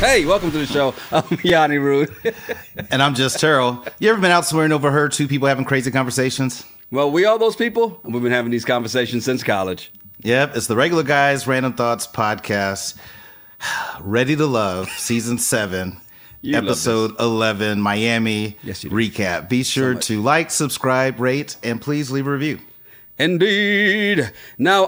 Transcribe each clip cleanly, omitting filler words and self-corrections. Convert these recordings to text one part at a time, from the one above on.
Hey, welcome to the show. I'm Yanni Rude. And I'm just Terrell. You ever been out somewhere and overheard two people having crazy conversations? Well, we are those people, and we've been having these conversations since college. Yep, it's the Regular Guys Random Thoughts podcast. Ready to Love, Season 7, Episode 11, Miami recap. Be sure to like, subscribe, rate, and please leave a review. Indeed. Now,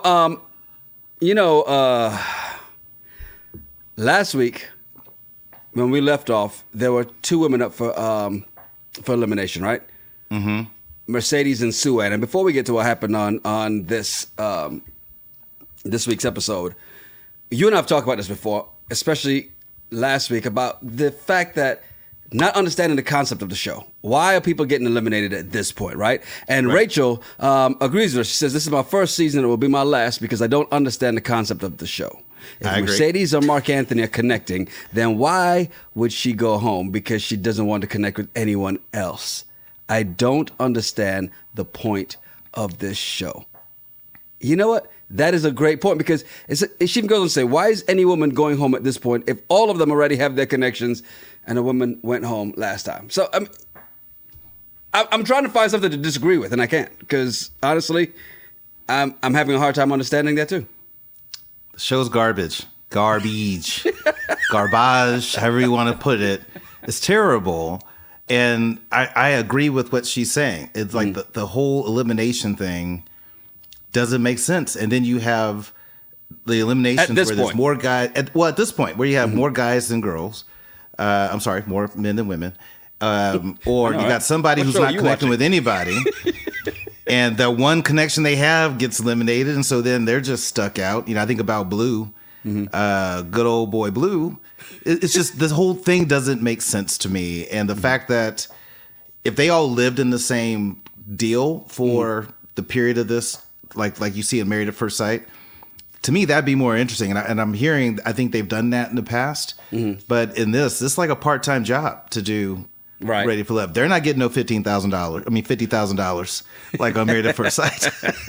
last week, when we left off, there were two women up for elimination, right? Mm-hmm. Mercedes and Sue Ann. And before we get to what happened on this this week's episode, you and I have talked about this before, especially last week, about the fact that not understanding the concept of the show. Why are people getting eliminated at this point, right? And right. Rachel agrees with her. She says, this is my first season. It will be my last because I don't understand the concept of the show. If Mercedes or Mark Anthony are connecting, then why would she go home? Because she doesn't want to connect with anyone else. I don't understand the point of this show. You know what? That is a great point because she even goes on to say, why is any woman going home at this point if all of them already have their connections and a woman went home last time? So I'm trying to find something to disagree with, and I can't because, honestly, I'm having a hard time understanding that too. The show's garbage, garbage, however you want to put it. It's terrible. And I agree with what she's saying. It's like the whole elimination thing doesn't make sense. And then you have the eliminations where there's more guys. At this point, where you have more guys than girls. I'm sorry, more men than women. Or you got somebody who's not connecting with anybody. And the one connection they have gets eliminated, and so then they're just stuck out. You know, I think about Blue, good old boy Blue. It's just this whole thing doesn't make sense to me, and the fact that if they all lived in the same deal for the period of this, like you see in Married at First Sight, to me that'd be more interesting. And I'm hearing, I think they've done that in the past, but in this is like a part-time job to do. Right. Ready for Love. They're not getting no $50,000 like on Married at First Sight.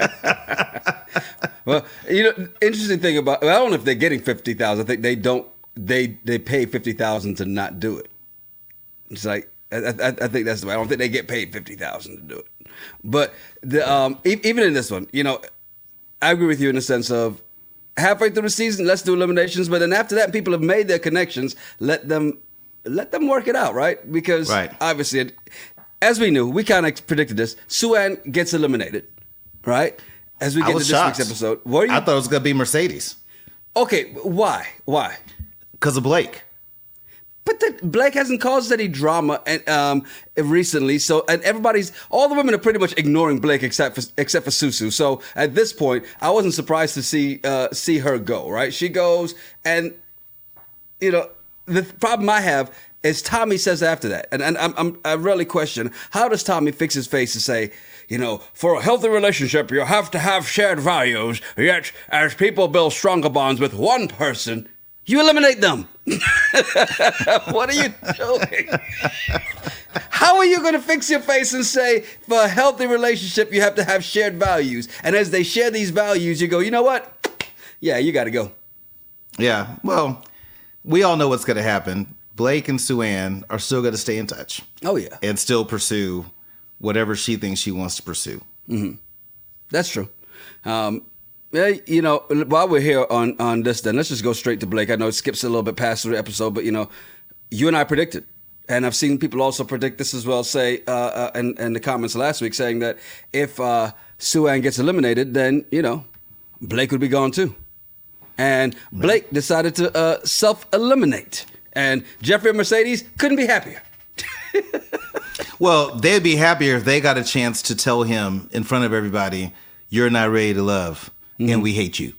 Well, interesting thing I don't know if they're getting $50,000. I think they don't. They pay $50,000 to not do it. It's like I think that's the way. I don't think they get paid $50,000 to do it. But even in this one, I agree with you in the sense of halfway through the season, let's do eliminations. But then after that, people have made their connections. Let them work it out, right? Because obviously, as we knew, we kind of predicted this. Sue Ann gets eliminated, right? As we get to this week's episode. I thought it was going to be Mercedes. Okay, why? Why? Because of Blake. But Blake hasn't caused any drama recently. So, and all the women are pretty much ignoring Blake except for Susu. So at this point, I wasn't surprised to see her go, right? She goes and, the problem I have is Tommy says after that, and I really question, how does Tommy fix his face and say, for a healthy relationship, you have to have shared values, yet as people build stronger bonds with one person, you eliminate them. What are you doing? How are you going to fix your face and say, for a healthy relationship, you have to have shared values? And as they share these values, you go, you know what? Yeah, you got to go. Yeah, well, we all know what's going to happen. Blake and Sue Ann are still going to stay in touch. Oh, yeah. And still pursue whatever she thinks she wants to pursue. Mm-hmm. That's true. While we're here on this, then let's just go straight to Blake. I know it skips a little bit past the episode, but, you and I predicted. And I've seen people also predict this as well, say in the comments last week, saying that if Sue Ann gets eliminated, then, Blake would be gone too. And Blake decided to self-eliminate. And Jeffrey and Mercedes couldn't be happier. Well, they'd be happier if they got a chance to tell him in front of everybody, you're not ready to love, and we hate you.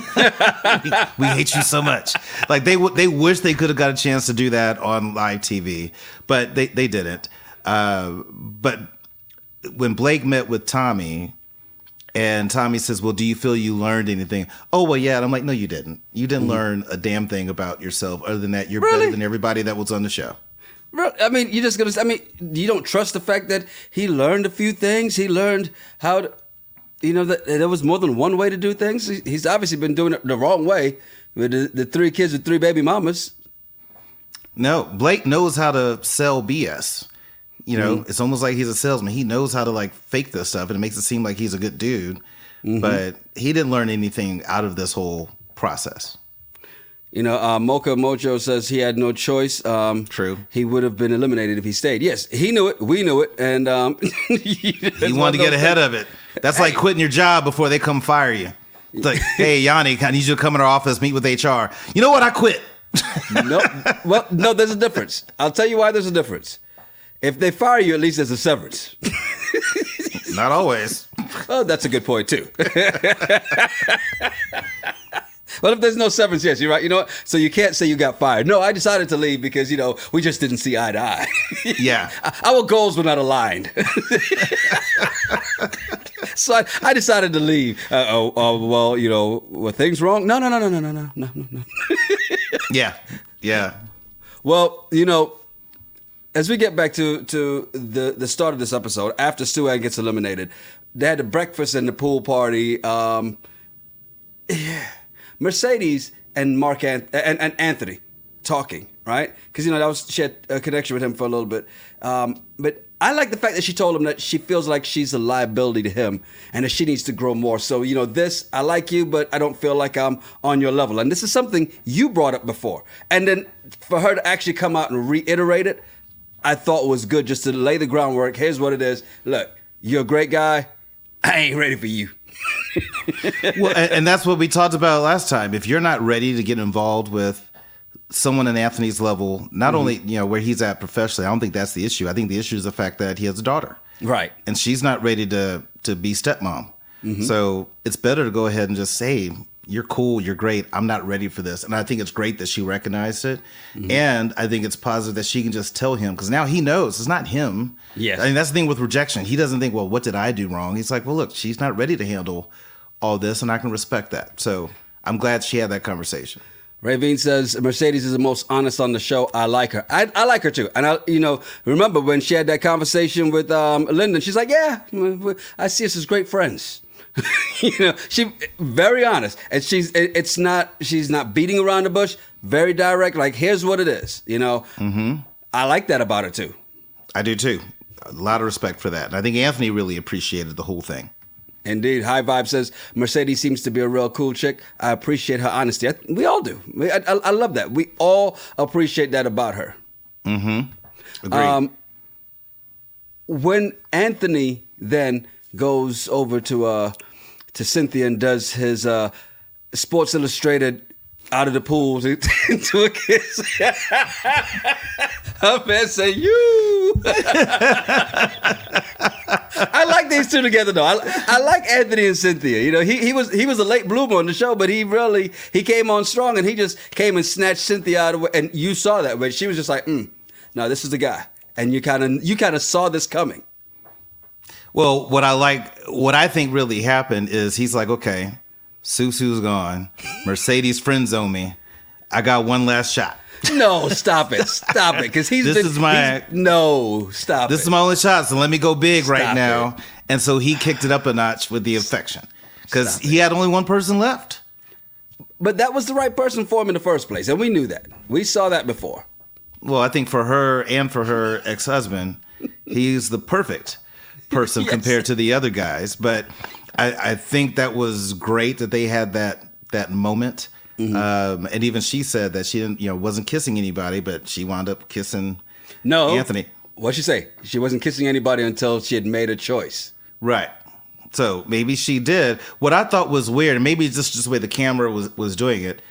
we hate you so much. Like they wish they could have got a chance to do that on live TV, but they didn't. But when Blake met with Tommy, and Tommy says, well, do you feel you learned anything? Oh, well, yeah. And I'm like, no, you didn't. You didn't learn a damn thing about yourself other than that you're better than everybody that was on the show. I mean, you don't trust the fact that he learned a few things. He learned how to, that there was more than one way to do things. He's obviously been doing it the wrong way with the three kids with three baby mamas. No, Blake knows how to sell BS. You know, it's almost like he's a salesman. He knows how to like fake this stuff, and it makes it seem like he's a good dude. But he didn't learn anything out of this whole process. You know, Mocha Mojo says he had no choice. True. He would have been eliminated if he stayed. Yes, he knew it. We knew it. And he wanted to get ahead of it. That's like quitting your job before they come fire you. It's like, hey, Yanni, I need you to come in our office, meet with HR. You know what? I quit. No. Well, no, there's a difference. I'll tell you why there's a difference. If they fire you, at least there's a severance. Not always. Oh, that's a good point, too. Well, if there's no severance, yes, you're right. You know what? So you can't say you got fired. No, I decided to leave because, you know, we just didn't see eye to eye. Yeah. Our goals were not aligned. So I decided to leave. Well, you know, were things wrong? No. Yeah. Well, you know, as we get back to the start of this episode, after Stuart gets eliminated, they had the breakfast and the pool party. Mercedes and and Anthony talking, right? Because, you know, she had a connection with him for a little bit. But I like the fact that she told him that she feels like she's a liability to him and that she needs to grow more. So, you know, I like you, but I don't feel like I'm on your level. And this is something you brought up before. And then for her to actually come out and reiterate it, I thought was good, just to lay the groundwork. Here's what it is. Look, you're a great guy. I ain't ready for you. Well, and that's what we talked about last time. If you're not ready to get involved with someone in Anthony's level, not only, you know, where he's at professionally, I don't think that's the issue. I think the issue is the fact that he has a daughter. Right. And she's not ready to be stepmom. So it's better to go ahead and just say, you're cool, you're great, I'm not ready for this. And I think it's great that she recognized it. And I think it's positive that she can just tell him, because now he knows it's not him. Yes. I mean, that's the thing with rejection. He doesn't think, well, what did I do wrong? He's like, well, look, she's not ready to handle all this, and I can respect that. So I'm glad she had that conversation. Ravine says Mercedes is the most honest on the show. I like her. I like her too. And I, you know, remember when she had that conversation with Lyndon? She's like, yeah, I see us as great friends. You know, she very honest, and she's not beating around the bush. Very direct. Like, here's what it is. You know, I like that about her too. I do too. A lot of respect for that. And I think Anthony really appreciated the whole thing. Indeed. High Vibe says, Mercedes seems to be a real cool chick. I appreciate her honesty. We all do. I love that. We all appreciate that about her. Agreed. When Anthony then goes over to Cynthia and does his Sports Illustrated out of the pool to a kiss. Her man say, you. I like these two together though. I like Anthony and Cynthia. You know, he was a late bloomer on the show, but he came on strong, and he just came and snatched Cynthia out of it. And you saw that, but she was just like, no, this is the guy. And you kind of saw this coming. Well, what I think really happened is he's like, okay, Susu's gone. Mercedes friend zone me. I got one last shot. No, stop it. Stop it. Because This is my only shot, so let me go big right now. It. And so he kicked it up a notch with the affection. Because he had only one person left. But that was the right person for him in the first place. And we knew that. We saw that before. Well, I think for her and for her ex-husband, he's the perfect person compared to the other guys. But I think that was great that they had that moment. And even she said that she didn't, wasn't kissing anybody, but she wound up kissing Anthony. What'd she say? She wasn't kissing anybody until she had made a choice. Right. So maybe she did. What I thought was weird, and maybe it's just the way the camera was doing it,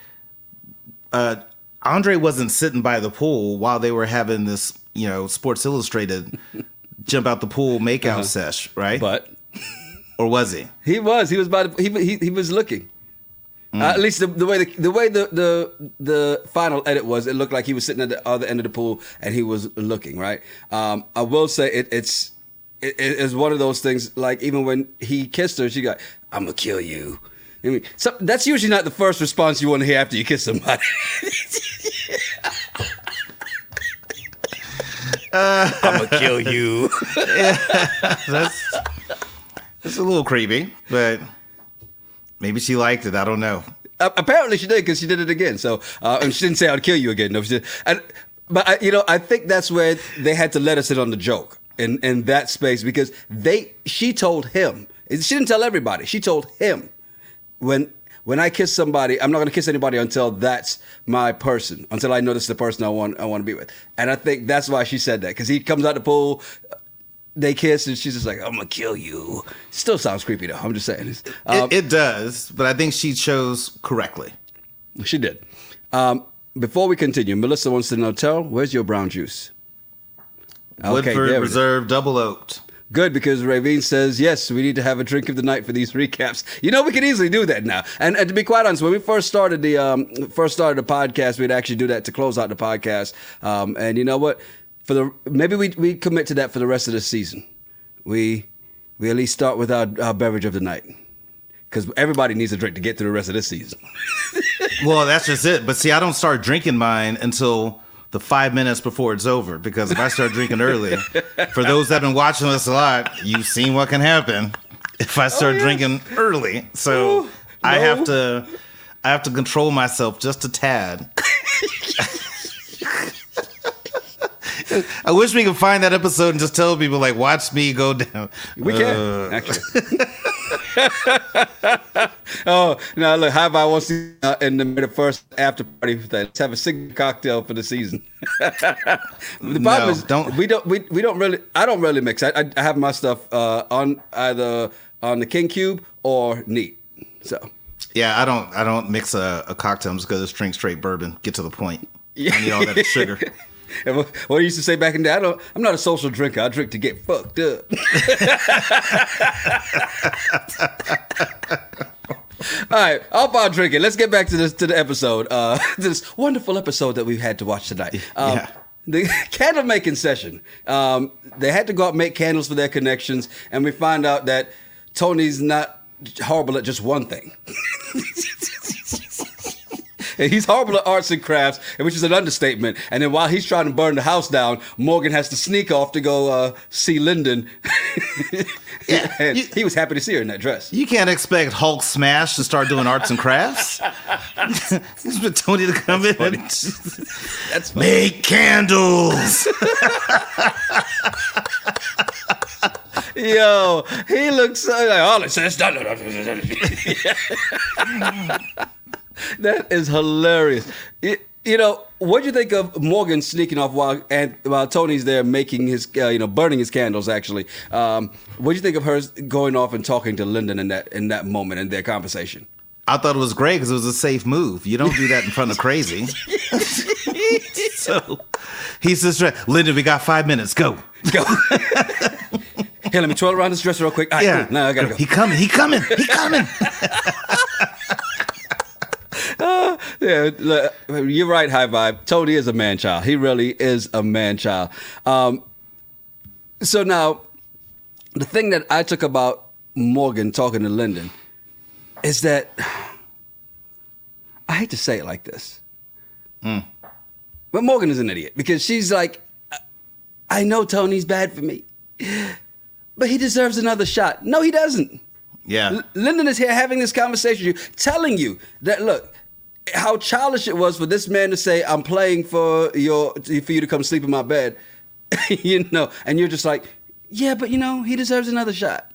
Andre wasn't sitting by the pool while they were having this, Sports Illustrated jump out the pool makeout sesh, right? But or was he? He was. He was he was looking. At least the way the final edit was, it looked like he was sitting at the other end of the pool and he was looking, right? I will say it's one of those things. Like, even when he kissed her, she got, "I'm gonna kill you." I mean, so that's usually not the first response you want to hear after you kiss somebody. I'm gonna kill you. That's a little creepy, but maybe she liked it. I don't know. Apparently she did, because she did it again. So, and she didn't say I'd kill you again. No, she did. And But I think that's where they had to let us in on the joke in that space, because she told him. She didn't tell everybody. She told him, when I kiss somebody, I'm not going to kiss anybody until that's my person, until I know this is the person I want to be with. And I think that's why she said that, because he comes out the pool, they kiss, and she's just like, I'm going to kill you. Still sounds creepy, though. I'm just saying. It does, but I think she chose correctly. She did. Before we continue, Melissa wants to know, Terrell, where's your brown juice? Woodford Reserve Double Oaked. Good, because Ravine says, yes, we need to have a drink of the night for these recaps. We can easily do that now. And to be quite honest, when we first started the podcast, we'd actually do that to close out the podcast. And you know what? Maybe we commit to that for the rest of the season. We at least start with our beverage of the night, because everybody needs a drink to get through the rest of this season. Well, that's just it. But see, I don't start drinking mine until the 5 minutes before it's over, because if I start drinking early, for those that have been watching us a lot, you've seen what can happen if I start drinking early. So no. I have to control myself just a tad. I wish we could find that episode and just tell people, like, watch me go down. We can, actually. Oh, now look, High Vibe wants to in the first after party for that. Let's have a single cocktail for the season. The problem is, we don't really. I don't really mix. I have my stuff on either on the King Cube or neat. So yeah, I don't mix a cocktail. I'm just gonna drink straight bourbon. Get to the point. Yeah. I need all that sugar. What I used to say back in the day, I'm not a social drinker. I drink to get fucked up. All right, off our drinking. Let's get back to the episode. This wonderful episode that we've had to watch tonight. The candle making session. They had to go out and make candles for their connections, and we find out that Tony's not horrible at just one thing. He's horrible at arts and crafts, which is an understatement. And then while he's trying to burn the house down, Morgan has to sneak off to go see Lyndon. Yeah, and he was happy to see her in that dress. You can't expect Hulk Smash to start doing arts and crafts. Expect Tony to come in and That's funny. Make candles. Yo, he looks so like, all it says. That is hilarious. What do you think of Morgan sneaking off while Tony's there making his, burning his candles? Actually, what do you think of her going off and talking to Lyndon in that moment in their conversation? I thought it was great because it was a safe move. You don't do that in front of crazy. So he says, "Lyndon, we got 5 minutes. Go." Here, let me twirl around this dresser real quick. All right, cool. Now I gotta go. He coming. Yeah, look, you're right, High Vibe. Tony is a man-child. He really is a man-child. So now, the thing that I took about Morgan talking to Lyndon is that, I hate to say it like this, but Morgan is an idiot, because she's like, I know Tony's bad for me, but he deserves another shot. No, he doesn't. Yeah. Lyndon is here having this conversation with you, telling you that, look, how childish it was for this man to say, I'm playing for you to come sleep in my bed, and you're just like, yeah, but he deserves another shot.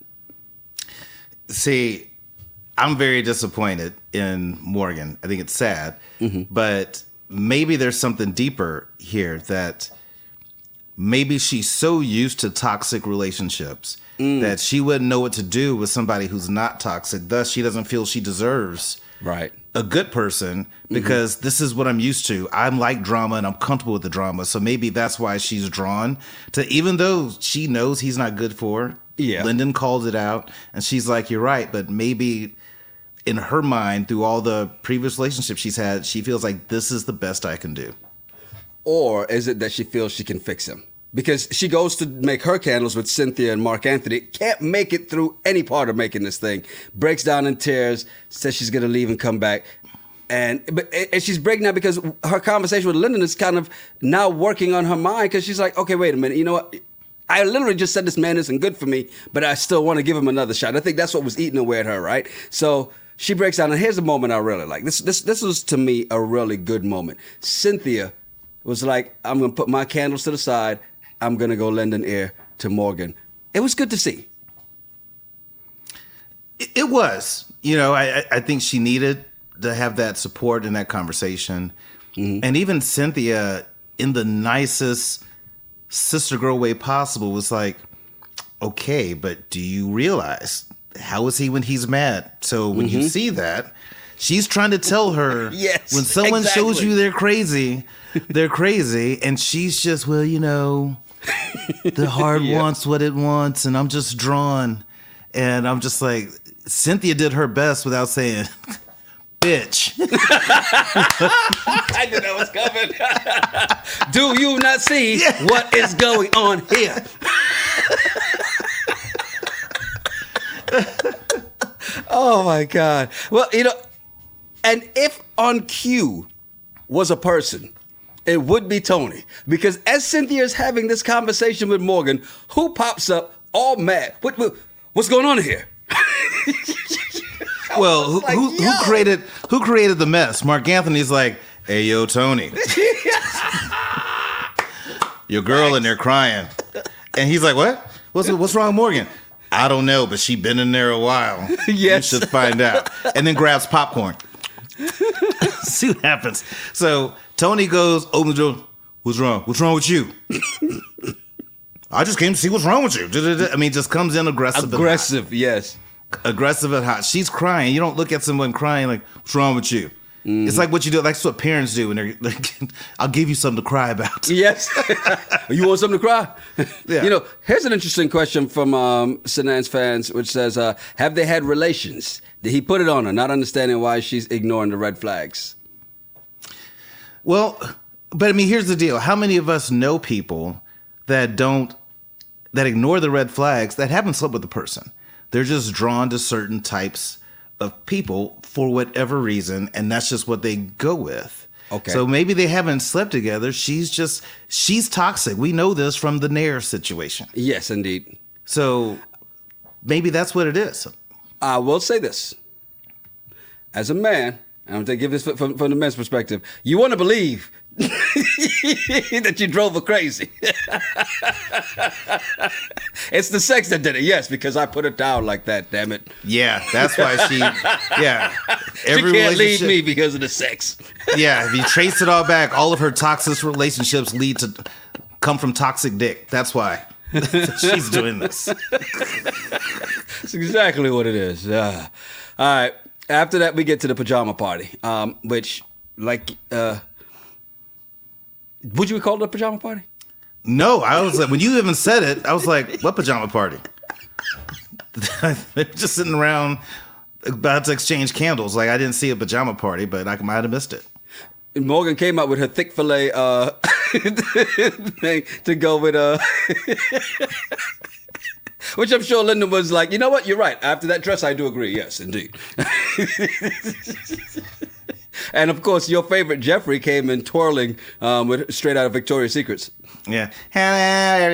See, I'm very disappointed in Morgan. I think it's sad, but maybe there's something deeper here, that maybe she's so used to toxic relationships that she wouldn't know what to do with somebody who's not toxic. Thus, she doesn't feel she deserves a good person, because this is what I'm used to. I'm like drama and I'm comfortable with the drama. So maybe that's why she's drawn to, even though she knows he's not good for her. Yeah. Lyndon called it out and she's like, you're right. But maybe in her mind, through all the previous relationships she's had, she feels like this is the best I can do. Or is it that she feels she can fix him? Because she goes to make her candles with Cynthia and Mark Anthony, can't make it through any part of making this thing, breaks down in tears, says she's going to leave and come back. And she's breaking down because her conversation with Lyndon is kind of now working on her mind, because she's like, okay, wait a minute, you know what? I literally just said this man isn't good for me, but I still want to give him another shot. I think that's what was eating away at her, right? So she breaks down, and here's a moment I really like. This was, to me, a really good moment. Cynthia was like, I'm going to put my candles to the side. I'm going to go lend an ear to Morgan. It was good to see. It was. I think she needed to have that support in that conversation. Mm-hmm. And even Cynthia, in the nicest sister girl way possible, was like, okay, but do you realize how is he when he's mad? So when you see that, she's trying to tell her yes, when someone shows you they're crazy, and she's just, well, the heart wants what it wants, and I'm just drawn. And I'm just like, Cynthia did her best without saying, bitch. I knew that was coming. Do you not see what is going on here? Oh, my God. Well, and if on cue was a person, it would be Tony. Because as Cynthia is having this conversation with Morgan, who pops up all mad? What's going on here? Well, who created the mess? Mark Anthony's like, hey, yo, Tony. Your girl in there crying. And he's like, what? What's wrong with Morgan? I don't know, but she been in there a while. Yes. You should find out. And then grabs popcorn. See what happens. So Tony goes, open the door. What's wrong? What's wrong with you? I just came to see what's wrong with you. I mean, just comes in aggressive. Aggressive, yes. Aggressive and hot. She's crying. You don't look at someone crying like, what's wrong with you? Mm-hmm. It's like what you do. That's what parents do. And they're like, I'll give you something to cry about. Yes. You want something to cry? Yeah. Here's an interesting question from Sanan's fans, which says, have they had relations? Did he put it on her, not understanding why she's ignoring the red flags? Well, but I mean, here's the deal. How many of us know people that ignore the red flags that haven't slept with the person? They're just drawn to certain types of people for whatever reason, and that's just what they go with. Okay. So maybe they haven't slept together. She's toxic. We know this from the Nair situation. Yes, indeed. So maybe that's what it is. I will say this. As a man, and I'm going to give this from the men's perspective, you want to believe that you drove her crazy. It's the sex that did it, yes, because I put her down like that, damn it. Yeah, that's why she can't leave me because of the sex. Yeah, if you trace it all back, all of her toxic relationships come from toxic dick. That's why she's doing this. That's exactly what it is. All right. After that, we get to the pajama party, which, like, would you call it a pajama party? No, I was like, when you even said it, I was like, what pajama party? They're just sitting around about to exchange candles. Like, I didn't see a pajama party, but I might have missed it. And Morgan came out with her thick filet thing to go with which I'm sure Linda was like, you know what? You're right. After that dress, I do agree. Yes, indeed. And of course, your favorite Jeffrey came in twirling straight out of Victoria's Secrets. Yeah. Hello,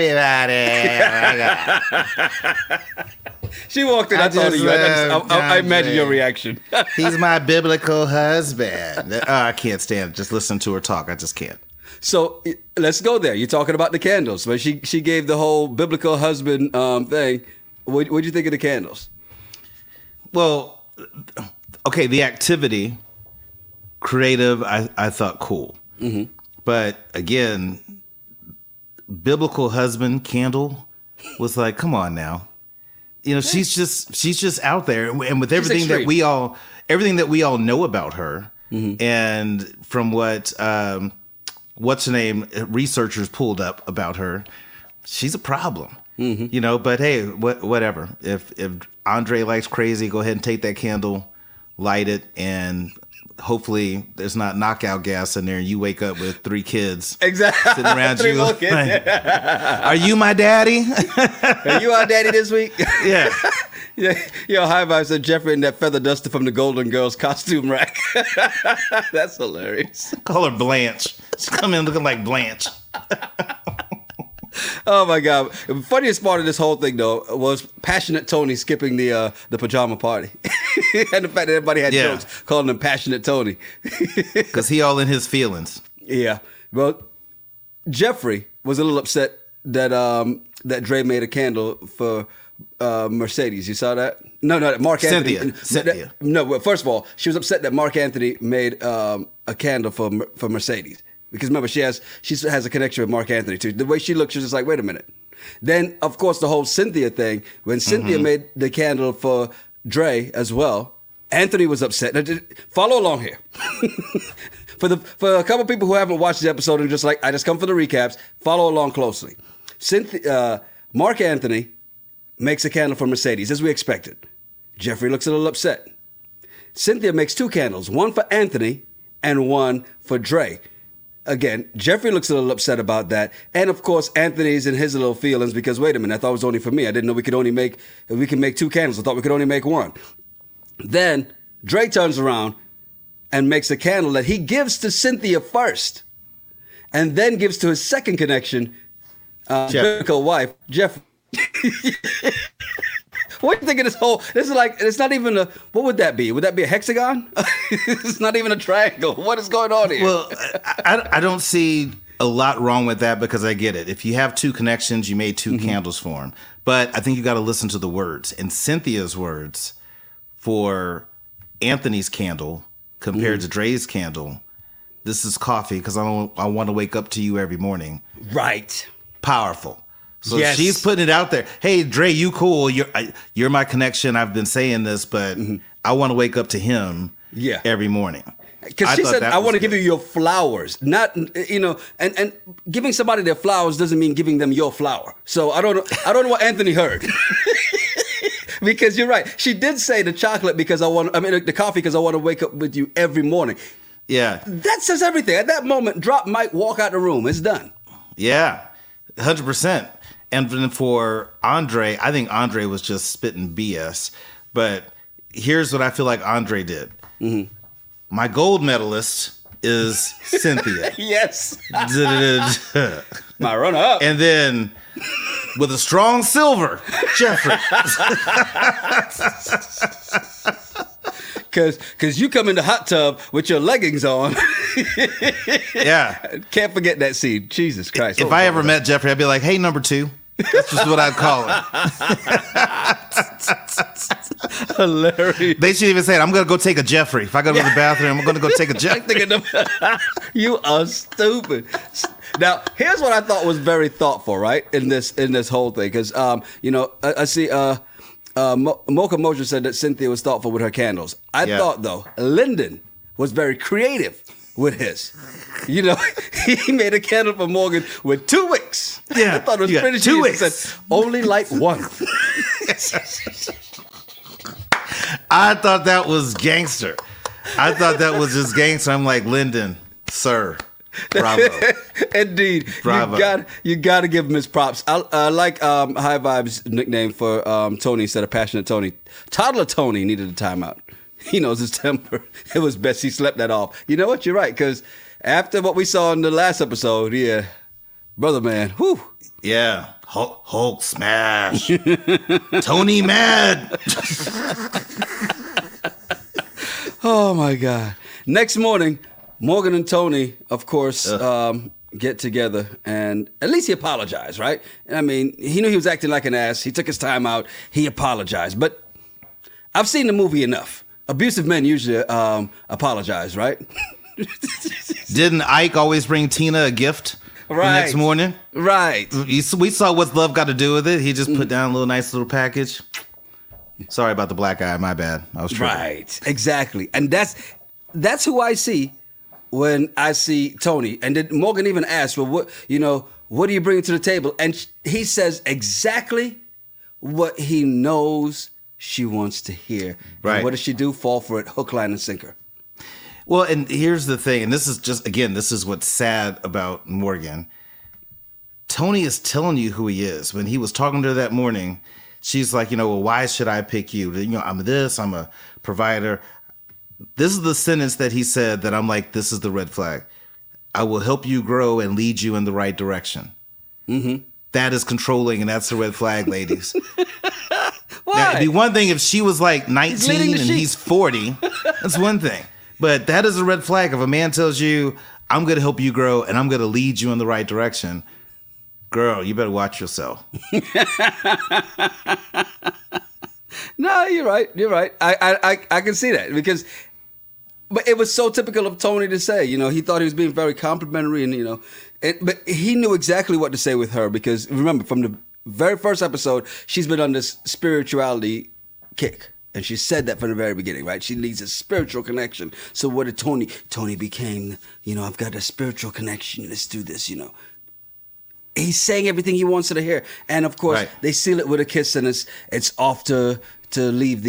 everybody. She walked in. I thought of you. I imagine your reaction. He's my biblical husband. I can't stand it. Just listen to her talk. I just can't. So let's go there. You're talking about the candles, but she gave the whole biblical husband thing. What'd you think of the candles? Well, okay, the activity, creative, I thought cool. Mm-hmm. But again, biblical husband candle was like, come on now. She's just out there, and with everything that we all know about her, mm-hmm. and from what what's her name researchers pulled up about her, she's a problem. Mm-hmm. But hey, whatever. If Andre likes crazy, go ahead and take that candle, light it, and hopefully there's not knockout gas in there and you wake up with 3 kids exactly sitting around 3 you. more kids. Like, are you my daddy? Are you our daddy this week? Yeah. Yo, high five said Jeffrey in that feather duster from the Golden Girls costume rack. That's hilarious. Call her Blanche. She's coming in looking like Blanche. Oh my God! The funniest part of this whole thing, though, was passionate Tony skipping the pajama party, and the fact that everybody had jokes calling him passionate Tony, because he all in his feelings. Yeah. Well, Jeffrey was a little upset that that Dre made a candle for Mercedes. You saw that? No, Mark Anthony. Cynthia. No, well, first of all, she was upset that Mark Anthony made a candle for Mercedes. Because remember, she has a connection with Mark Anthony too. The way she looked, she was just like, wait a minute. Then, of course, the whole Cynthia thing. When Cynthia made the candle for Dre as well, Anthony was upset. Now, follow along here. For a couple people who haven't watched the episode and just like, I just come for the recaps, follow along closely. Mark Anthony makes a candle for Mercedes, as we expected. Jeffrey looks a little upset. Cynthia makes 2 candles, one for Anthony and one for Dre. Again, Jeffrey looks a little upset about that. And of course, Anthony's in his little feelings because, wait a minute, I thought it was only for me. I didn't know we can make 2 candles. I thought we could only make 1. Then Dre turns around and makes a candle that he gives to Cynthia first and then gives to his second connection, biblical wife, Jeff. What do you think of this is like, it's not even what would that be? Would that be a hexagon? It's not even a triangle. What is going on here? Well, I don't see a lot wrong with that because I get it. If you have 2 connections, you made 2 candles for him. But I think you got to listen to the words. And Cynthia's words for Anthony's candle compared to Dre's candle, this is coffee because I want to wake up to you every morning. Right. Powerful. So yes. She's putting it out there. Hey, Dre, you cool. You're my connection. I've been saying this, but I want to wake up to him every morning. Because she said, I want to give you your flowers. Not, and giving somebody their flowers doesn't mean giving them your flower. So I don't know what Anthony heard. Because you're right. She did say the chocolate the coffee because I want to wake up with you every morning. Yeah. That says everything. At that moment, drop mic, walk out the room. It's done. Yeah. 100%. And then for Andre, I think Andre was just spitting BS. But here's what I feel like Andre did. Mm-hmm. My gold medalist is Cynthia. Yes. My runner-up. And then with a strong silver, Jeffrey. Because you come in the hot tub with your leggings on. Yeah. Can't forget that scene. Jesus Christ. If I ever met Jeffrey, I'd be like, hey, number 2. That's just what I'd call him. Hilarious. They should even say it. I'm going to go take a Jeffrey. If I go to the bathroom, I'm going to go take a Jeffrey. You are stupid. Now, here's what I thought was very thoughtful, right, in this whole thing. Because, I see Mocha Mojo said that Cynthia was thoughtful with her candles. I thought, though, Lyndon was very creative with his. He made a candle for Morgan with 2 wicks. Yeah, I thought it was pretty 2 wicks. Said, only light 1. I thought that was gangster. I thought that was just gangster. I'm like, Lyndon, sir, bravo. Indeed. Bravo. You got to give him his props. I like High Vibe's nickname for Tony instead of Passionate Tony. Toddler Tony needed a timeout. He knows his temper. It was best he slept that off. You know what? You're right, because after what we saw in the last episode, brother man, whew. Yeah, Hulk smash. Tony mad. Oh, my God. Next morning, Morgan and Tony, of course, get together, and at least he apologized, right? I mean, he knew he was acting like an ass. He took his time out. He apologized. But I've seen the movie enough. Abusive men usually apologize, right? Didn't Ike always bring Tina a gift the next morning? Right. We saw What's Love Got to Do with it. He just put down a little nice little package. Sorry about the black eye. My bad. I was tripping. Right. Exactly. And that's who I see when I see Tony. And then Morgan even asked, well, what do you bring to the table? And he says exactly what he knows she wants to hear. Right. And what does she do? Fall for it, hook, line, and sinker. Well, and here's the thing, and this is what's sad about Morgan. Tony is telling you who he is. When he was talking to her that morning, she's like, well, why should I pick you? I'm a provider. This is the sentence that he said that I'm like, this is the red flag. I will help you grow and lead you in the right direction. Mm-hmm. That is controlling, and that's the red flag, ladies. Why? Now, it'd be one thing if she was like 19 and he's 40. That's one thing. But that is a red flag. If a man tells you, I'm going to help you grow and I'm going to lead you in the right direction. Girl, you better watch yourself. No, you're right. You're right. I can see that because, but it was so typical of Tony to say. You know, he thought he was being very complimentary, and but he knew exactly what to say with her because remember from the very first episode, she's been on this spirituality kick. And she said that from the very beginning, right? She needs a spiritual connection. So what did Tony? Tony became, I've got a spiritual connection. Let's do this, He's saying everything he wants her to hear. And of course, They seal it with a kiss, and it's off to leave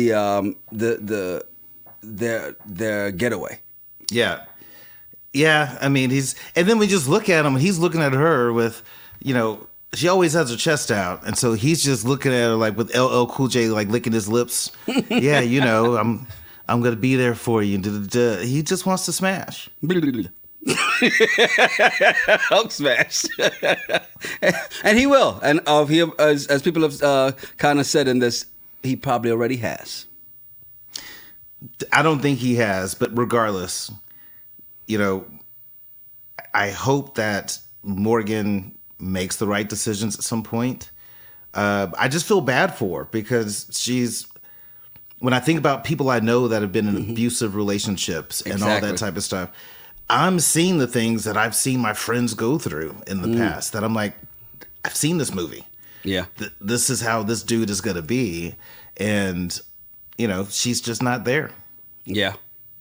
their getaway. Yeah. Yeah. I mean, and then we just look at him, and he's looking at her with, she always has her chest out, and so he's just looking at her like with LL Cool J like licking his lips. Yeah, I'm gonna be there for you. He just wants to smash. Hulk smash, and he will. And as people have kind of said in this, he probably already has. I don't think he has, but regardless, I hope that Morgan makes the right decisions at some point. I just feel bad for her because when I think about people I know that have been in abusive relationships and all that type of stuff, I'm seeing the things that I've seen my friends go through in the past that I'm like, I've seen this movie. Yeah. This is how this dude is going to be. And, she's just not there. Yeah.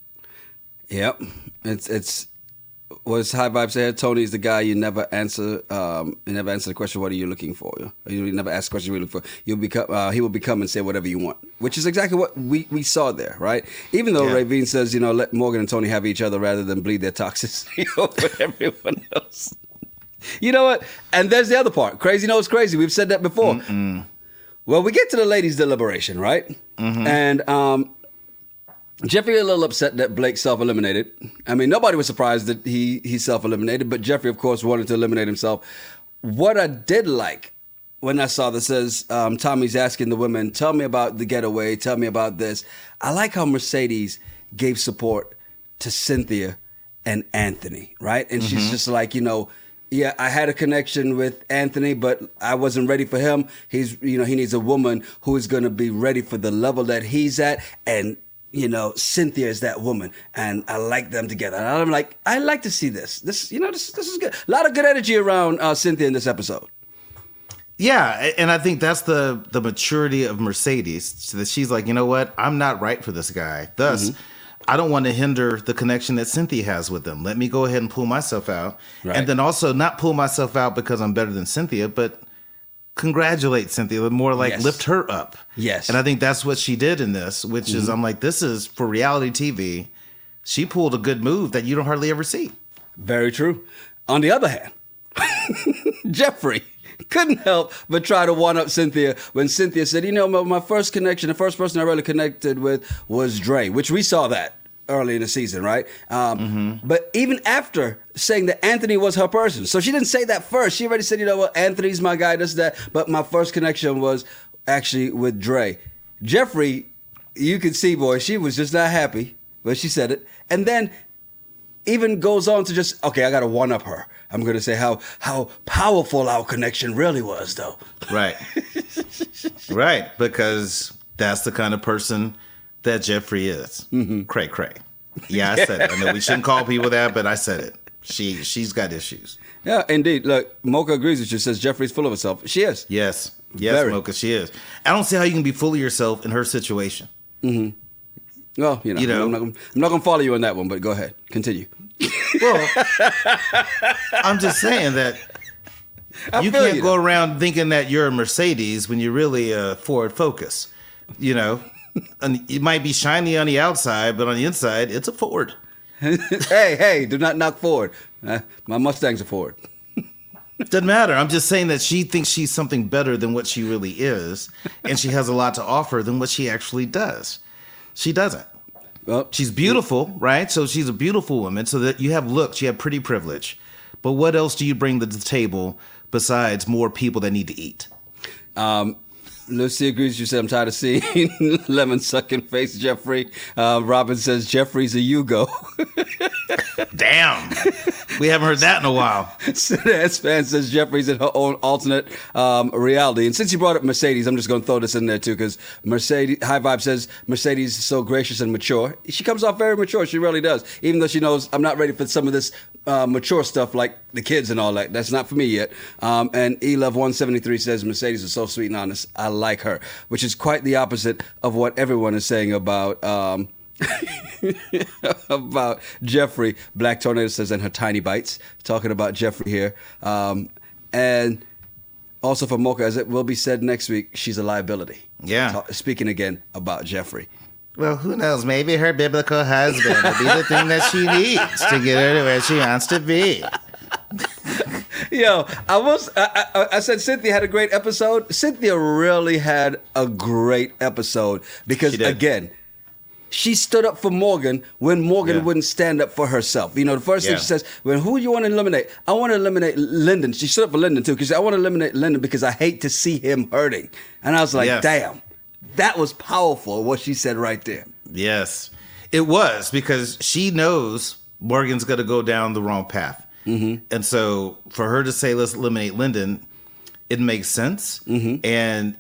Yep. It's was High Vibe said, Tony's the guy you never answer. You never answer the question, "What are you looking for?" You never ask the question, "What are you looking for?" You'll become. He will become and say whatever you want, which is exactly what we saw there, right? Even though Ravine says, let Morgan and Tony have each other rather than bleed their toxicity over everyone else. You know what? And there's the other part. Crazy knows crazy. We've said that before. Mm-mm. Well, we get to the ladies' deliberation, right? Mm-hmm. And Jeffrey a little upset that Blake self-eliminated. I mean, nobody was surprised that he self-eliminated, but Jeffrey, of course, wanted to eliminate himself. What I did like when I saw this says Tommy's asking the women, tell me about the getaway, tell me about this. I like how Mercedes gave support to Cynthia and Anthony, right? And she's just like, yeah, I had a connection with Anthony, but I wasn't ready for him. He needs a woman who is going to be ready for the level that he's at. And Cynthia is that woman, and I like them together. And I'm like, I like to see this. This is good. A lot of good energy around Cynthia in this episode. Yeah, and I think that's the maturity of Mercedes. So that she's like, you know what? I'm not right for this guy. Thus, I don't want to hinder the connection that Cynthia has with him. Let me go ahead and pull myself out. Right. And then also not pull myself out because I'm better than Cynthia, but congratulate Cynthia, more like lift her up. Yes. And I think that's what she did in this, which is, I'm like, this is for reality TV. She pulled a good move that you don't hardly ever see. Very true. On the other hand, Jeffrey couldn't help but try to one-up Cynthia when Cynthia said, my first connection, the first person I really connected with was Dre, which we saw that early in the season, right? But even after saying that Anthony was her person, so she didn't say that first. She already said, Anthony's my guy, this, that. But my first connection was actually with Dre. Jeffrey, you can see, boy, she was just not happy, but she said it. And then even goes on to just, okay, I got to one-up her. I'm going to say how powerful our connection really was, though. Right. Right, because that's the kind of person that Jeffrey is. Cray cray. Yeah, I said it. I know we shouldn't call people that, but I said it. She's got issues. Yeah, indeed. Look, Mocha agrees with you. Says Jeffrey's full of herself. She is. Yes, very. Mocha, she is. I don't see how you can be full of yourself in her situation. Well, I'm not going to follow you on that one, but go ahead, continue. Well, I'm just saying that you can't go around thinking that you're a Mercedes when you're really a Ford Focus. And it might be shiny on the outside, but on the inside, it's a Ford. Hey, do not knock Ford. My Mustang's a Ford. Doesn't matter. I'm just saying that she thinks she's something better than what she really is, and she has a lot to offer than what she actually does. She doesn't. Well, she's beautiful, right? So she's a beautiful woman. So that you have looks, you have pretty privilege. But what else do you bring to the table besides more people that need to eat? Lucy agrees. You said, I'm tired of seeing lemon sucking face Jeffrey. Robin says, Jeffrey's a Yugo. Damn. We haven't heard that in a while. As fan says Jeffrey's in her own alternate reality. And since you brought up Mercedes, I'm just going to throw this in there too, because Mercedes, High Vibe says Mercedes is so gracious and mature. She comes off very mature. She really does. Even though she knows I'm not ready for some of this mature stuff like the kids and all that. That's not for me yet. And eLove173 says Mercedes is so sweet and honest. I like her, which is quite the opposite of what everyone is saying about about Jeffrey. Black Tornado says, and her tiny bites, talking about Jeffrey here. And also for Mocha, as it will be said next week, she's a liability. Yeah. Speaking again about Jeffrey. Well, who knows? Maybe her biblical husband will be the thing that she needs to get her to where she wants to be. Yo, I said Cynthia had a great episode. Cynthia really had a great episode because, again, she stood up for Morgan when Morgan wouldn't stand up for herself. You know, the first thing she says, "Well, who do you want to eliminate?" I want to eliminate Lyndon. She stood up for Lyndon, too, because I want to eliminate Lyndon because I hate to see him hurting. And I was like, damn, that was powerful, what she said right there. Yes, it was, because she knows Morgan's going to go down the wrong path. Mm-hmm. And so for her to say, let's eliminate Lyndon, it makes sense. Mm-hmm. And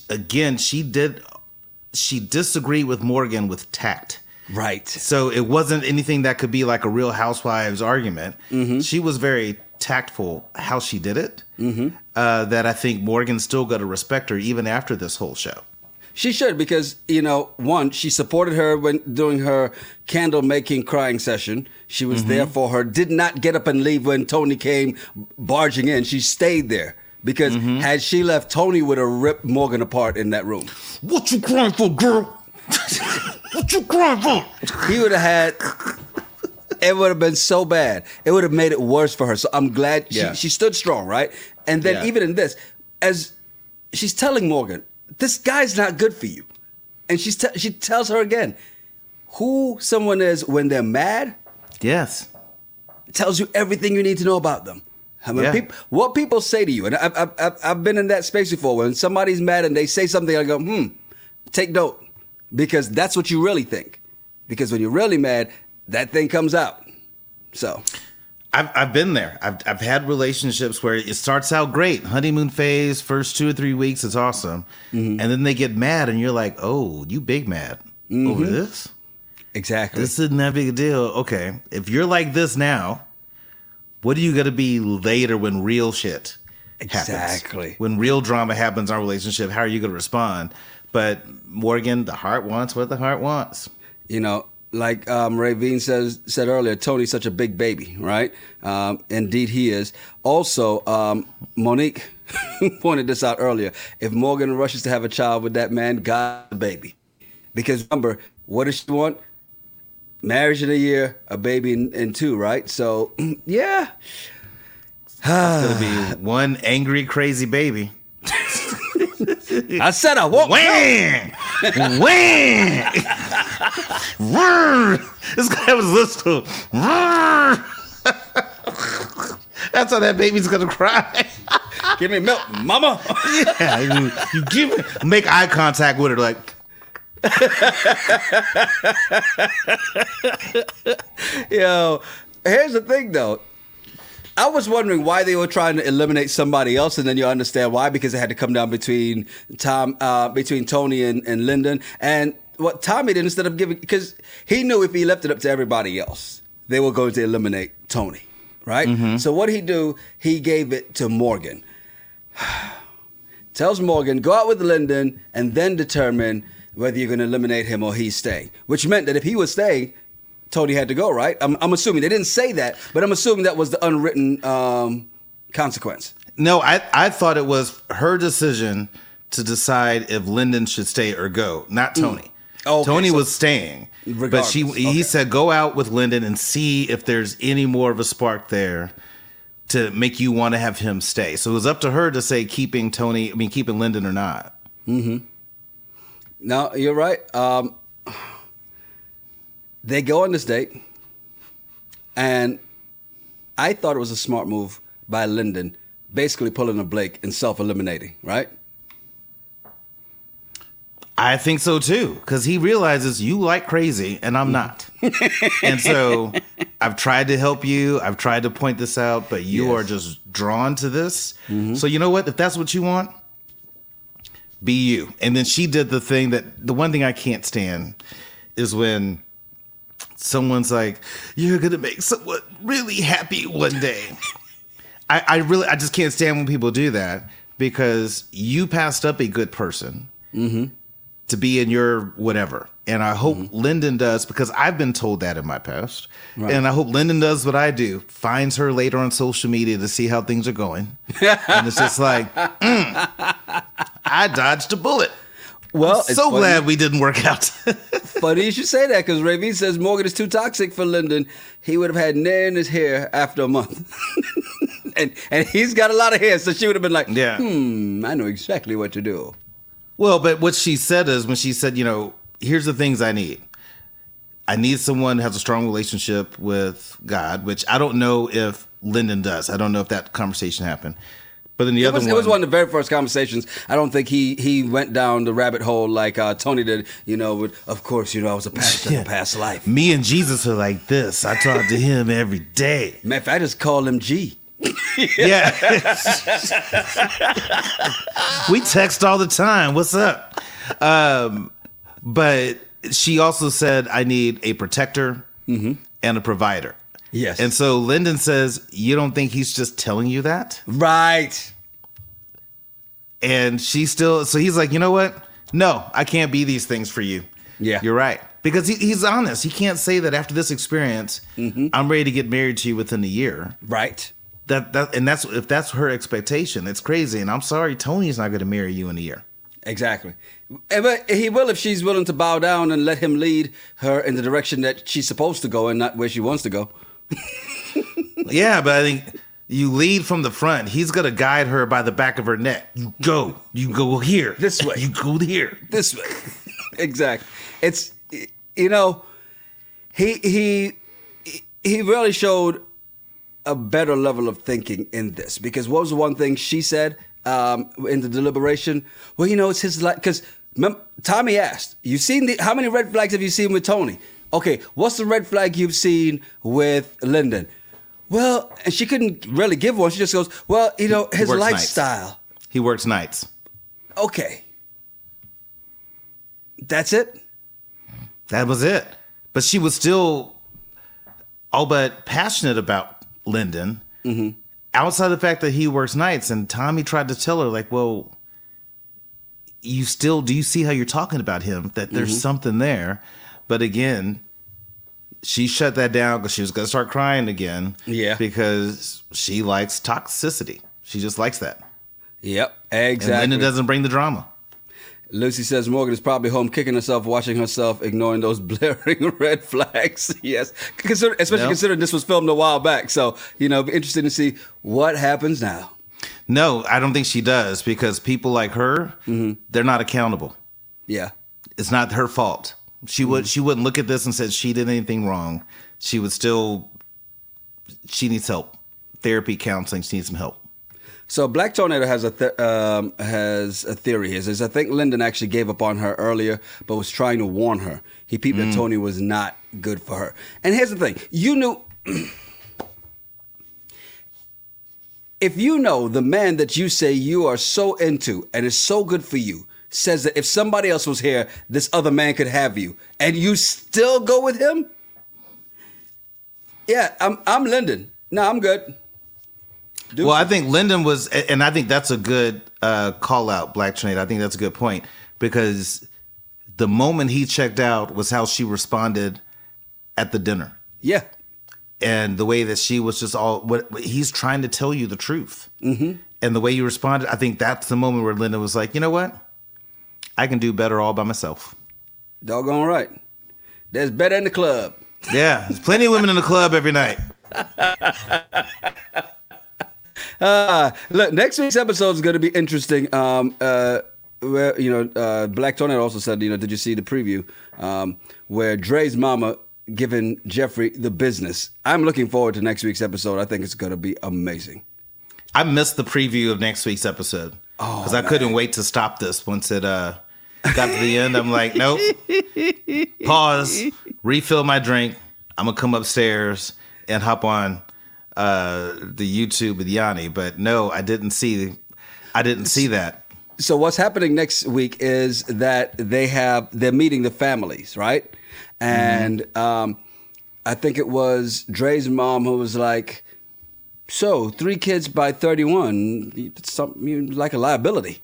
she disagreed with Morgan with tact. Right. So it wasn't anything that could be like a Real Housewives argument. Mm-hmm. She was very tactful how she did it. Mm-hmm. That I think Morgan still got to respect her even after this whole show. She should, because, you know, one, she supported her when doing her candle making crying session. She was there for her, did not get up and leave when Tony came barging in. She stayed there. Because had she left, Tony would have ripped Morgan apart in that room. What you crying for, girl? What you crying for? He would have had... It would have been so bad. It would have made it worse for her. So I'm glad she stood strong, right? And then even in this, as she's telling Morgan, this guy's not good for you. And she tells her again, who someone is when they're mad... Yes. Tells you everything you need to know about them. I mean, what people say to you, and I've been in that space before, when somebody's mad and they say something, I go, take note, because that's what you really think. Because when you're really mad, that thing comes out. So, I've been there. I've had relationships where it starts out great, honeymoon phase, first 2 or 3 weeks, it's awesome, and then they get mad, and you're like, oh, you big mad over this? Exactly. This isn't that big a deal. Okay, if you're like this now, what are you going to be later when real shit happens? Exactly. When real drama happens in our relationship, how are you going to respond? But Morgan, the heart wants what the heart wants. You know, like Ravine said earlier, Tony's such a big baby, right? Indeed he is. Also, Monique pointed this out earlier. If Morgan rushes to have a child with that man, God the baby. Because remember, what does she want? Marriage in a year, a baby in 2, right? So, yeah. It's going to be one angry, crazy baby. I said I won't. Wham! Wham! This guy was listening. That's how that baby's going to cry. Give me milk, mama. Yeah, you give me, make eye contact with her like... Yo, here's the thing though. I was wondering why they were trying to eliminate somebody else, and then you understand why, because it had to come down between Tony and Lyndon. And what Tommy did, instead of giving, because he knew if he left it up to everybody else, they were going to eliminate Tony, right? So what he do? He gave it to Morgan. Tells Morgan, go out with Lyndon and then determine whether you're going to eliminate him or he's staying. Which meant that if he was staying, Tony had to go, right? I'm assuming. They didn't say that, but I'm assuming that was the unwritten consequence. No, I thought it was her decision to decide if Lyndon should stay or go, not Tony. Okay, Tony was staying. But he said, go out with Lyndon and see if there's any more of a spark there to make you want to have him stay. So it was up to her to say keeping Lyndon or not. Mm-hmm. No, you're right. They go on this date, and I thought it was a smart move by Lyndon, basically pulling a Blake and self-eliminating, right? I think so too, because he realizes you like crazy and I'm not. And so I've tried to help you. I've tried to point this out, but you are just drawn to this. So you know what? If that's what you want, be you. And then she did the one thing I can't stand is when someone's like, you're going to make someone really happy one day. I just can't stand when people do that, because you passed up a good person to be in your whatever. And I hope Lyndon does, because I've been told that in my past. Right. And I hope Lyndon does what I do, finds her later on social media to see how things are going. And it's just like, I dodged a bullet. Well, I'm so glad we didn't work out. Funny you should say that, because Ravi says Morgan is too toxic for Lyndon. He would have had nair in his hair after a month. and he's got a lot of hair, so she would have been like, I know exactly what to do. Well, but what she said is, when she said, here's the things I need. I need someone who has a strong relationship with God, which I don't know if Lyndon does. I don't know if that conversation happened. But then it was one of the very first conversations. I don't think he went down the rabbit hole like Tony did, with, of course, I was a pastor in a past life. Me and Jesus are like this. I talk to him every day. Man, if I just call him G. Yeah. We text all the time. What's up? But she also said, I need a protector and a provider. Yes. And so Lyndon says, you don't think he's just telling you that? Right. And so he's like, you know what? No, I can't be these things for you. Yeah. You're right. Because he's honest. He can't say that after this experience, I'm ready to get married to you within a year. Right. And if that's her expectation, it's crazy. And I'm sorry, Tony's not going to marry you in a year. Exactly. But he will if she's willing to bow down and let him lead her in the direction that she's supposed to go and not where she wants to go. Yeah, but I think you lead from the front. He's going to guide her by the back of her neck. You go here. This way. You go here. This way. Exactly. It's, he really showed a better level of thinking in this, because what was the one thing she said in the deliberation? Well, it's his life, because Tommy asked, how many red flags have you seen with Tony? Okay, what's the red flag you've seen with Lyndon? Well, and she couldn't really give one. She just goes, well, his lifestyle. Nights. He works nights. Okay. That's it? That was it. But she was still all but passionate about Lyndon. Outside the fact that he works nights. And Tommy tried to tell her, like, well, do you see how you're talking about him? That there's something there. But again, she shut that down because she was going to start crying again. Yeah. Because she likes toxicity. She just likes that. Yep, exactly. And Lyndon doesn't bring the drama. Lucy says Morgan is probably home kicking herself, watching herself, ignoring those blaring red flags. Yes. Especially considering this was filmed a while back. So, be interesting to see what happens now. No, I don't think she does, because people like her, they're not accountable. Yeah. It's not her fault. She wouldn't look at this and say she did anything wrong. She needs help. Therapy, counseling, she needs some help. So Black Tornado has a theory here. Says, I think Lyndon actually gave up on her earlier, but was trying to warn her. He peeped that Tony was not good for her. And here's the thing. You knew... If you know the man that you say you are so into and is so good for you says that if somebody else was here, this other man could have you, and you still go with him? Yeah, I'm Lyndon. No, I'm good. Well, I think Lyndon was, and I think that's a good call out, Black Tornado. I think that's a good point, because the moment he checked out was how she responded at the dinner. Yeah. And the way that she was just he's trying to tell you the truth. And the way you responded, I think that's the moment where Lyndon was like, you know what? I can do better all by myself. Doggone right. There's better in the club. Yeah, there's plenty of women in the club every night. Look, next week's episode is going to be interesting. Where Black Tornado also said, did you see the preview where Dre's mama giving Jeffrey the business? I'm looking forward to next week's episode. I think it's going to be amazing. I missed the preview of next week's episode because I couldn't wait to stop this once it Got to the end. I'm like, nope. Pause. Refill my drink. I'm gonna come upstairs and hop on the YouTube with Yanni. But no, I didn't see that. So what's happening next week is that they're meeting the families, right? And I think it was Dre's mom who was like, "So 3 kids by 31, it's something like a liability."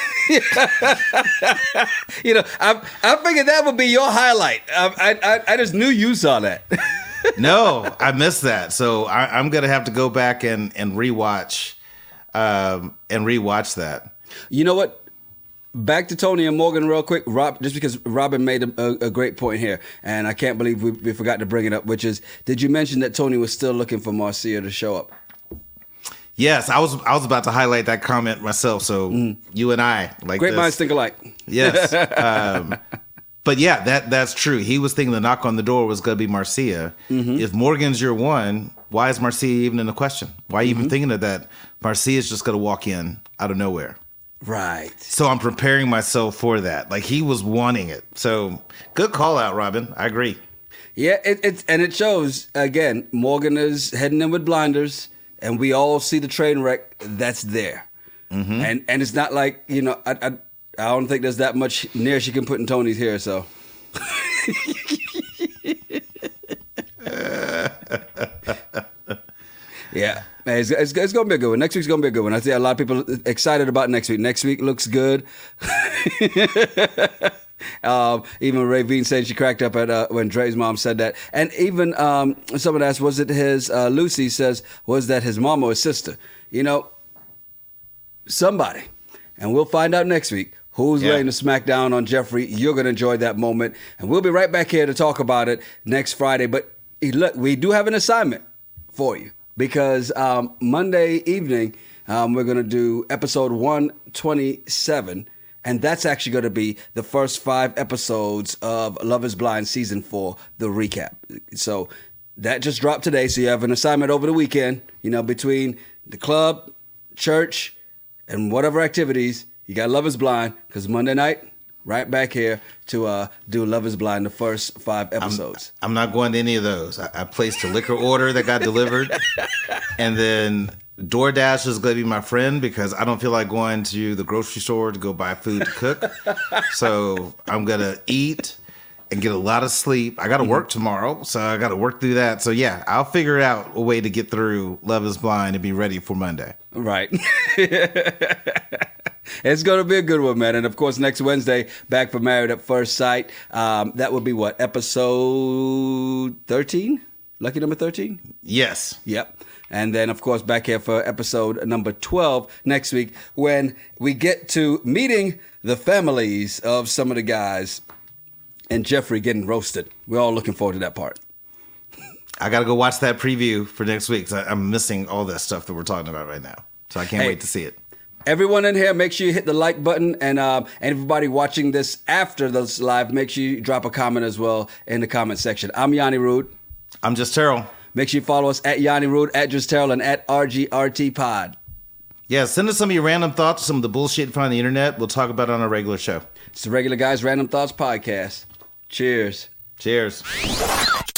You know, I figured that would be your highlight. I just knew you saw that. No, I missed that. So I'm gonna have to go back and rewatch that. You know what? Back to Tony and Morgan real quick, Rob. Just because Robin made a great point here, and I can't believe we forgot to bring it up. Which is, did you mention that Tony was still looking for Marcia to show up? Yes, I was about to highlight that comment myself. So you and I like great this. minds think alike. Yes, but yeah, that's true. He was thinking the knock on the door was going to be Marcia. If Morgan's your one, why is Marcia even in the question? Why are you even thinking of that? Marcia's just going to walk in out of nowhere. Right. So I'm preparing myself for that. Like he was wanting it. So good call out, Robin. I agree. Yeah, it shows again. Morgan is heading in with blinders, and we all see the train wreck that's there. And it's not like, you know, I don't think there's that much near she can put in Tony's hair. So. Yeah, man, it's going to be a good one. Next week's going to be a good one. I see a lot of people excited about next week. Next week looks good. Even Ravine said she cracked up at when Dre's mom said that. And even someone asked, was it his, Lucy says, was that his mom or his sister? You know, somebody. And we'll find out next week who's laying the smack down on Jeffrey. You're going to enjoy that moment. And we'll be right back here to talk about it next Friday. But look, we do have an assignment for you. Because Monday evening, we're going to do episode 127. And that's actually going to be the first 5 episodes of Love is Blind Season 4, the recap. So that just dropped today. So you have an assignment over the weekend, you know, between the club, church, and whatever activities. You got Love is Blind, because Monday night, right back here to do Love is Blind, the first 5 episodes. I'm not going to any of those. I placed a liquor order that got delivered. And then DoorDash is going to be my friend because I don't feel like going to the grocery store to go buy food to cook. So I'm going to eat and get a lot of sleep. I got to work tomorrow, so I got to work through that. So yeah, I'll figure out a way to get through Love is Blind and be ready for Monday. Right. It's going to be a good one, man. And, of course, next Wednesday, back for Married at First Sight. That would be what, episode 13? Lucky number 13? Yes. Yep. And then, of course, back here for episode number 12 next week when we get to meeting the families of some of the guys and Jeffrey getting roasted. We're all looking forward to that part. I got to go watch that preview for next week because I'm missing all that stuff that we're talking about right now. So I can't wait to see it. Everyone in here, make sure you hit the like button. And everybody watching this after this live, make sure you drop a comment as well in the comment section. I'm Yanni Rude. I'm Just Terrell. Make sure you follow us at Yanni Rude, at Just Terrell, and at RGRT Pod. Yeah, send us some of your random thoughts, some of the bullshit you find on the internet. We'll talk about it on our regular show. It's the Regular Guys Random Thoughts Podcast. Cheers. Cheers.